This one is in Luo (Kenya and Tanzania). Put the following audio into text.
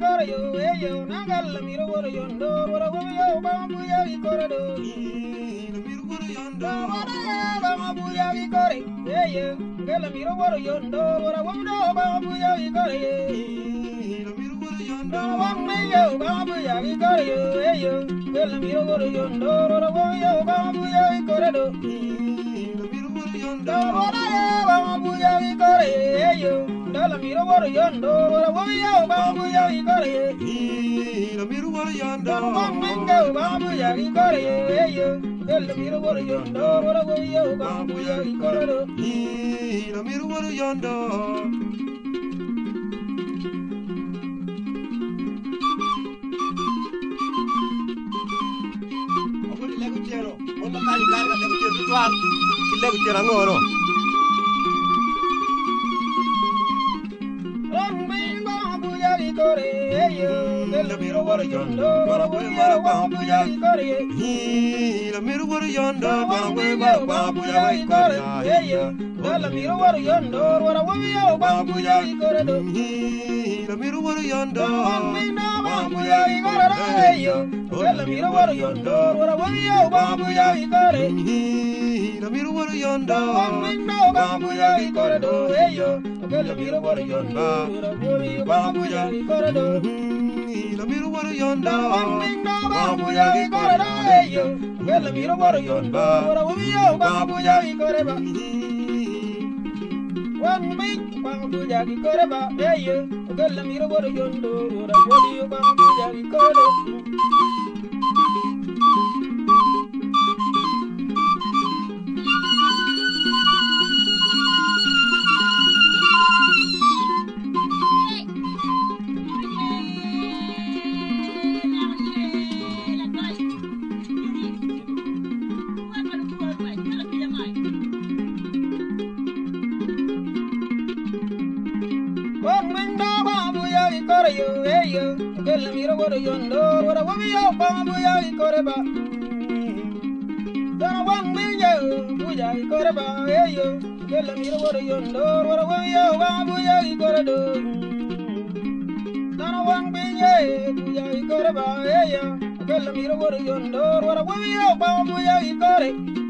ikore yo yo nangal miro woro yondo woro yo bambuya ikore do miro woro yondo woro bambuya ikore yo ngala miro woro yondo woro bambuya ikore miro woro yondo bambuya bambuya ikore yo ngala miro woro yondo woro bambuya ikore do miro woro yondo woro bambuya ikore yo Dala miro woro yondo, woro woyo babu ya ikore ye. La miro woro yondo, mango babu ya ikore ye. Dala miro woro yondo, woro woyo babu ya ikore do. La miro woro yondo. Okuli legu chero, wala kali garga legu chero tuar, kilegu chero ngoro. La miro woro yondo, woro babu ya ikore ye. La miro woro yondo, woro babu ya ikore ye. La miro woro yondo, woro babu ya ikore do. La miro woro yondo, babu ya ikore ye. La miro woro yondo, woro babu ya ikore. La miro woro yondo, babu ya ikore do. La miro woro yondo, babu ya ikore do. La miro woro yondo, babu ya ikore do. La miro woro yondo, babu ya ikore ba. One big babu ya ikore ba. La miro woro yondo, babu ya ikore do. La miro woro yondo, woro babu ya ikore ba. Dana wan minja buja ikore ba yo. La miro woro yondo, woro babu ya ikore do. Dana wan minja buja ikore ba yo. La miro woro yondo, woro babu ya ikore.